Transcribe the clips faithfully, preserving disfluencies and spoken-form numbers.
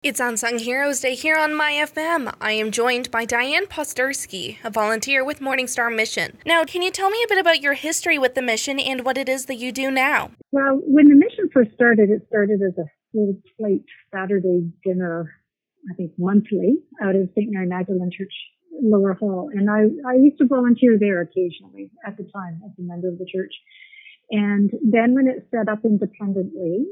It's Unsung Heroes Day here on My F M. I am joined by Diane Posterski, a volunteer with Morningstar Mission. Now, can you tell me a bit about your history with the mission and what it is that you do now? Well, when the mission first started, it started as a full plate Saturday dinner, I think monthly, out of Saint Mary Magdalene Church, Lower Hall. And I, I used to volunteer there occasionally at the time as a member of the church. And then when it set up independently,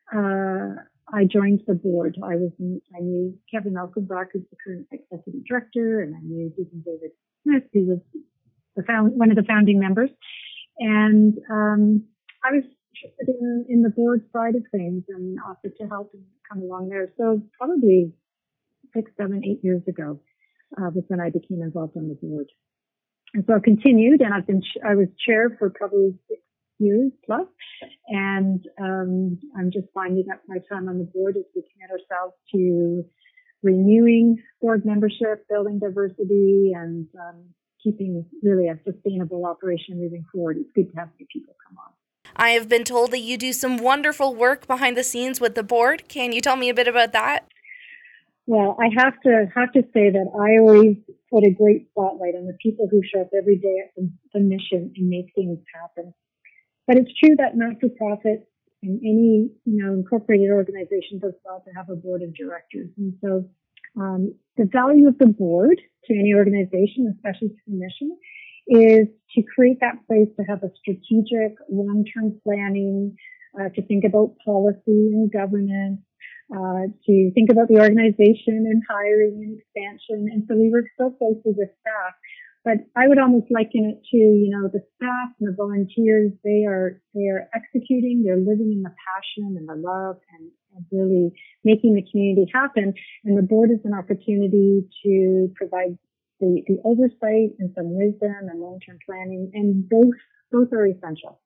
uh, I joined the board. I was, I knew Kevin Elkenbach, who's the current executive director, and I knew Deacon David Smith, who was the found, one of the founding members. And um, I was interested in, in the board side of things and offered to help and come along there. So probably six, seven, eight years ago uh, was when I became involved on the board. And so I continued, and I've been, I was chair for probably six years plus, and um, I'm just finding up my time on the board as we commit ourselves to renewing board membership, building diversity, and um, keeping really a sustainable operation moving forward. It's good to have new people come on. I have been told that you do some wonderful work behind the scenes with the board. Can you tell me a bit about that? Well, I have to have to say that I always put a great spotlight on the people who show up every day at the, the mission and make things happen. But it's true that not-for-profit and any, you know, incorporated organization does well to have a board of directors. And so um, the value of the board to any organization, especially to the mission, is to create that place to have a strategic, long-term planning, uh, to think about policy and governance, uh, to think about the organization and hiring and expansion. And so we work so closely with staff. But I would almost liken it to, you know, the staff and the volunteers, they are, they are executing, they're living in the passion and the love and, and really making the community happen. And the board is an opportunity to provide the, the oversight and some wisdom and long-term planning, and both, both are essential.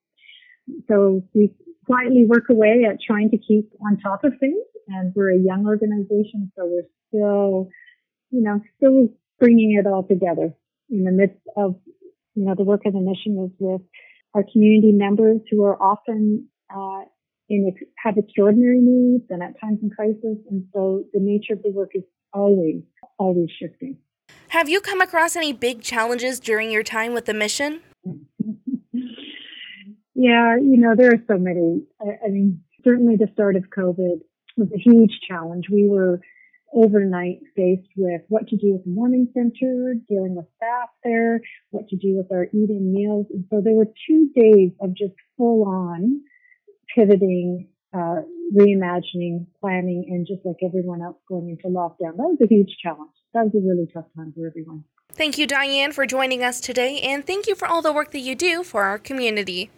So we quietly work away at trying to keep on top of things, and we're a young organization, so we're still, you know, still bringing it all together. In the midst of, you know, the work of the mission is with our community members who are often uh, in have extraordinary needs and at times in crisis, and so the nature of the work is always, always shifting. Have you come across any big challenges during your time with the mission? Yeah, you know, there are so many. I, I mean, certainly the start of COVID was a huge challenge. We were overnight faced with what to do with the morning center, dealing with staff there, what to do with our eat-in meals. And so there were two days of just full-on pivoting, uh, reimagining, planning, and just like everyone else going into lockdown. That was a huge challenge. That was a really tough time for everyone. Thank you, Diane, for joining us today, and thank you for all the work that you do for our community.